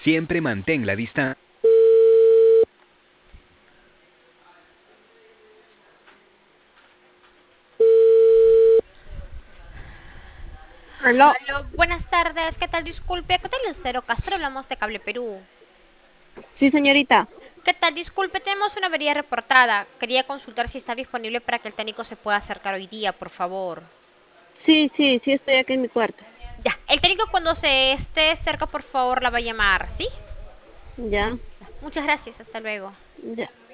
Siempre mantén la distancia. Aló. Aló, buenas tardes, ¿qué tal? Disculpe, ¿qué tal el Cero Castro? Hablamos de Cable Perú. Sí, señorita. ¿Qué tal? Disculpe, tenemos una avería reportada. Quería consultar si está disponible para que el técnico se pueda acercar hoy día, por favor. Sí, estoy aquí en mi cuarto. Ya, el técnico cuando se esté cerca, por favor, la va a llamar, ¿sí? Ya, Muchas gracias, hasta luego. ya.